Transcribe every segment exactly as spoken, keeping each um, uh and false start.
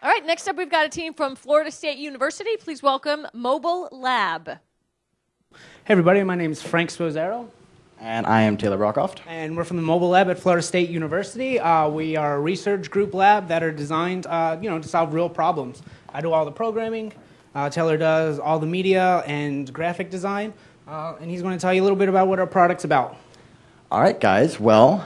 All right, next up we've got a team from Florida State University. Please welcome Mobile Lab. Hey everybody, my name is Frank Sposaro. And I am Taylor Brockhoft. And we're from the Mobile Lab at Florida State University. Uh, we are a research group lab that are designed uh, you know, to solve real problems. I do all the programming. Uh, Taylor does all the media and graphic design. Uh, and he's going to tell you a little bit about what our product's about. All right, guys. Well,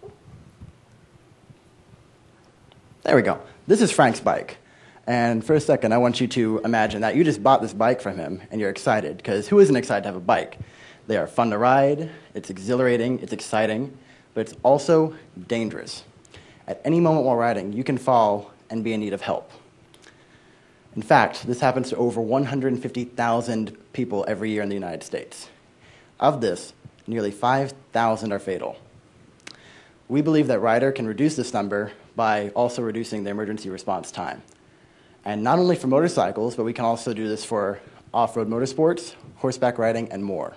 there we go. This is Frank's bike. And for a second, I want you to imagine that you just bought this bike from him, and you're excited, because who isn't excited to have a bike? They are fun to ride, it's exhilarating, it's exciting, but it's also dangerous. At any moment while riding, you can fall and be in need of help. In fact, this happens to over one hundred fifty thousand people every year in the United States. Of this, nearly five thousand are fatal. We believe that Ryder can reduce this number by also reducing the emergency response time. And not only for motorcycles, but we can also do this for off-road motorsports, horseback riding, and more.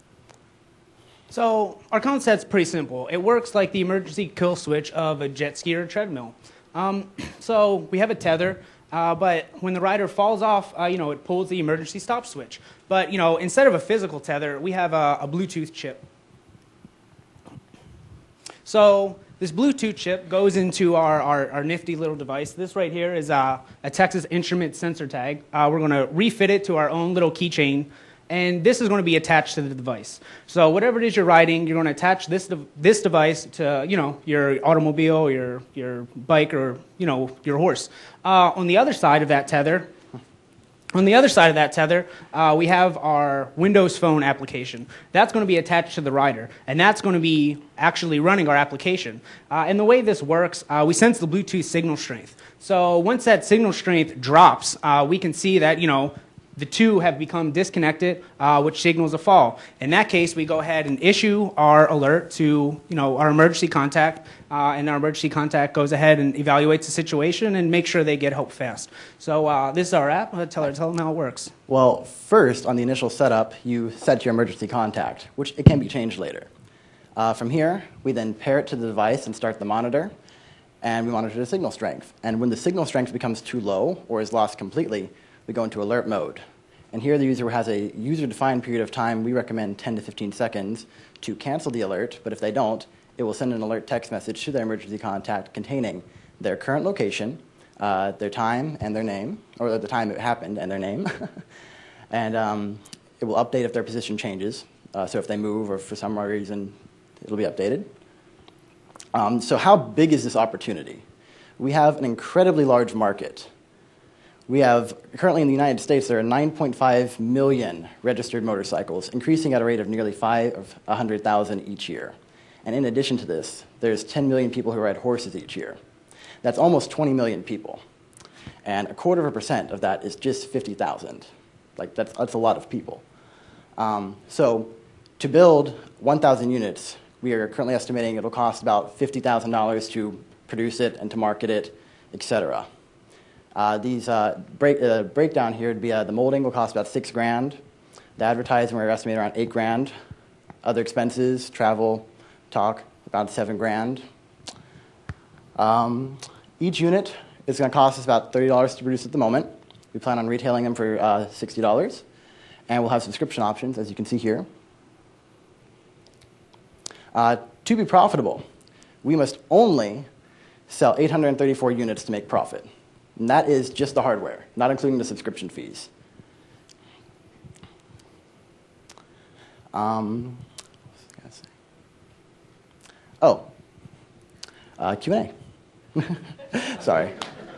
So our concept's pretty simple. It works like the emergency kill switch of a jet ski or a treadmill. Um, so we have a tether, uh, but when the rider falls off, uh, you know, it pulls the emergency stop switch. But you know, instead of a physical tether, we have a, a Bluetooth chip. So this Bluetooth chip goes into our, our, our nifty little device. This right here is a, a Texas Instrument sensor tag. Uh, we're going to refit it to our own little keychain, and this is going to be attached to the device. So whatever it is you're riding, you're going to attach this de this device to, you know, your automobile, your your bike, or you know, your horse. Uh, on the other side of that tether. On the other side of that tether, uh, we have our Windows Phone application. That's going to be attached to the rider, and that's going to be actually running our application. Uh, and the way this works, uh, we sense the Bluetooth signal strength. So once that signal strength drops, uh, we can see that, you know, the two have become disconnected, uh, which signals a fall. In that case, we go ahead and issue our alert to, you know, our emergency contact, uh, and our emergency contact goes ahead and evaluates the situation and makes sure they get help fast. So uh, this is our app. I'll tell her, tell them how it works. Well, first, on the initial setup, you set your emergency contact, which it can be changed later. Uh, from here, we then pair it to the device and start the monitor, and we monitor the signal strength. And when the signal strength becomes too low or is lost completely, we go into alert mode. And here the user has a user-defined period of time. We recommend ten to fifteen seconds to cancel the alert, but if they don't, it will send an alert text message to their emergency contact containing their current location, uh, their time and their name, or the time it happened and their name. And um, it will update if their position changes. Uh, so if they move or for some reason, it'll be updated. Um, so how big is this opportunity? We have an incredibly large market. We have, currently in the United States, there are nine point five million registered motorcycles, increasing at a rate of nearly five hundred thousand each year. And in addition to this, there's ten million people who ride horses each year. That's almost twenty million people. And a quarter of a percent of that is just fifty thousand. Like, that's, that's a lot of people. Um, so to build one thousand units, we are currently estimating it'll cost about fifty thousand dollars to produce it and to market it, et cetera. Uh, these uh, break, uh, breakdown here would be uh, the molding will cost about six grand. The advertising we're estimating around eight grand. Other expenses, travel, talk, about seven grand. Um, each unit is going to cost us about thirty dollars to produce at the moment. We plan on retailing them for uh, sixty dollars, and we'll have subscription options, as you can see here. Uh, to be profitable, we must only sell eight hundred thirty-four units to make profit. And that is just the hardware, not including the subscription fees. Um, oh, uh, Q and A. Sorry.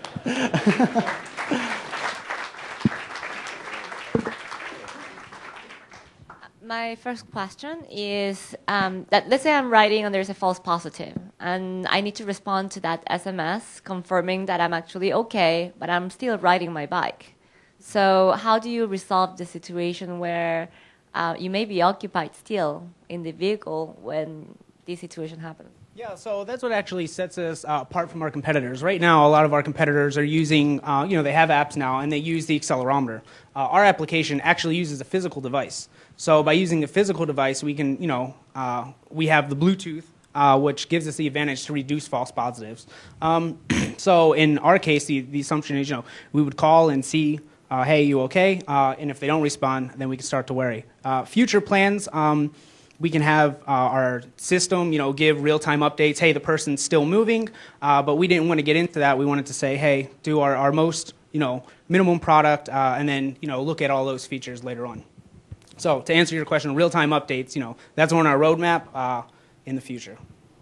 My first question is um, that let's say I'm writing and there's a false positive, and I need to respond to that S M S confirming that I'm actually okay, but I'm still riding my bike. So how do you resolve the situation where uh, you may be occupied still in the vehicle when this situation happens? Yeah, so that's what actually sets us uh, apart from our competitors. Right now, a lot of our competitors are using, uh, you know, they have apps now, and they use the accelerometer. Uh, our application actually uses a physical device. So by using the physical device, we can, you know, uh, we have the Bluetooth uh, which gives us the advantage to reduce false positives. Um, so in our case, the, the assumption is, you know, we would call and see, uh, hey, you okay? Uh, and if they don't respond, then we can start to worry. Uh, future plans, um, we can have uh, our system, you know, give real-time updates. Hey, the person's still moving, uh, but we didn't want to get into that. We wanted to say, hey, do our, our most, you know, minimum product, uh, and then, you know, look at all those features later on. So to answer your question, real-time updates, you know, that's on our roadmap uh, in the future.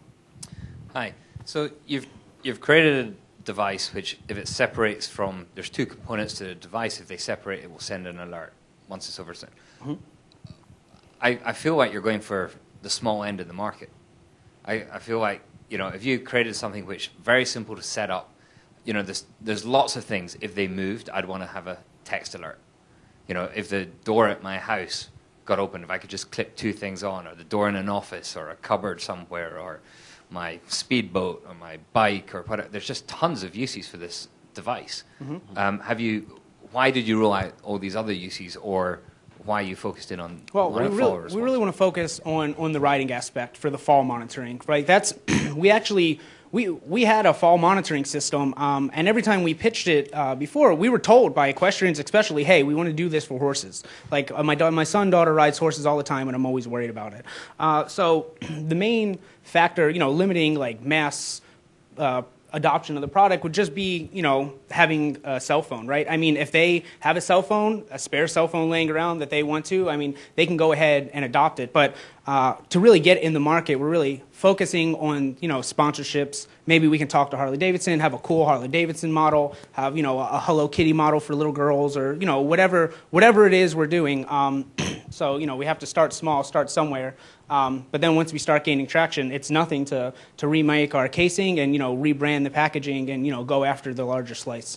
Hi. So you've you've created a device which, if it separates from, there's two components to the device. If they separate, it will send an alert once it's over. Mm-hmm. I, I feel like you're going for the small end of the market. I, I feel like, you know, if you created something which very simple to set up, you know, there's, there's lots of things. If they moved, I'd want to have a text alert. You know, if the door at my house got open, if I could just click two things on, or the door in an office, or a cupboard somewhere, or my speedboat, or my bike, or whatever. There's just tons of uses for this device. Mm-hmm. um, have you, why did you rule out all these other uses, or why you focused in on well, on we, really, we really want to focus on on the riding aspect for the fall monitoring, right? That's we actually we we had a fall monitoring system, um, and every time we pitched it uh, before, we were told by equestrians, especially, hey, we want to do this for horses. Like uh, my da- my son daughter rides horses all the time, and I'm always worried about it. Uh, so the main factor, you know, limiting like mass Uh, adoption of the product would just be, you know, having a cell phone, right? I mean, if they have a cell phone, a spare cell phone laying around that they want to, I mean, they can go ahead and adopt it. But uh, to really get in the market, we're really focusing on, you know, sponsorships. Maybe we can talk to Harley Davidson, have a cool Harley Davidson model, have, you know, a Hello Kitty model for little girls, or, you know, whatever whatever it is we're doing. Um, so, you know, we have to start small, start somewhere. Um, but then once we start gaining traction, it's nothing to, to remake our casing and, you know, rebrand the packaging and, you know, go after the larger slice.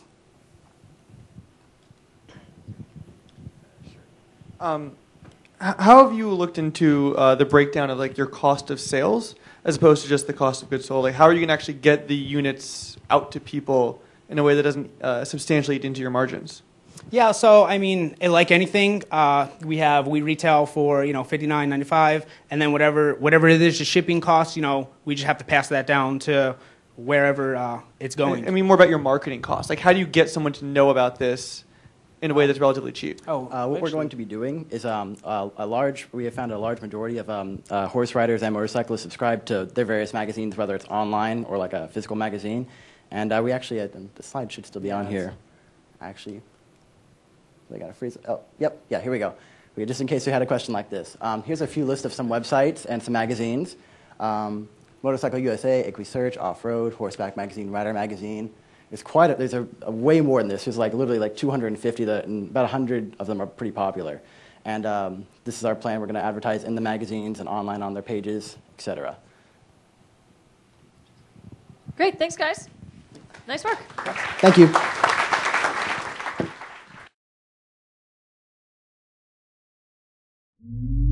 Um, how have you looked into uh, the breakdown of like your cost of sales as opposed to just the cost of goods sold? Like, how are you going to actually get the units out to people in a way that doesn't uh, substantially eat into your margins? Yeah, so I mean, like anything, uh, we have we retail for, you know, fifty-nine ninety-five, and then whatever whatever it is, the shipping costs, you know, we just have to pass that down to wherever uh, it's going. I mean, more about your marketing costs. Like, how do you get someone to know about this in a way that's relatively cheap? Oh, uh, what actually. we're going to be doing is um, a, a large. We have found a large majority of um, uh, horse riders and motorcyclists subscribe to their various magazines, whether it's online or like a physical magazine. And uh, we actually, uh, the slide should still be on here. Actually. They got to freeze. Oh, yep, yeah, here we go. We, just in case you had a question like this. Um, here's a few lists of some websites and some magazines. Um, Motorcycle U S A, EquiSearch, Off-Road, Horseback Magazine, Rider Magazine. There's quite a, there's a, a way more than this. There's like literally like two hundred fifty, that, and about one hundred of them are pretty popular. And um, this is our plan. We're going to advertise in the magazines and online on their pages, et cetera. Great, thanks, guys. Nice work. Thank you. Mm-hmm.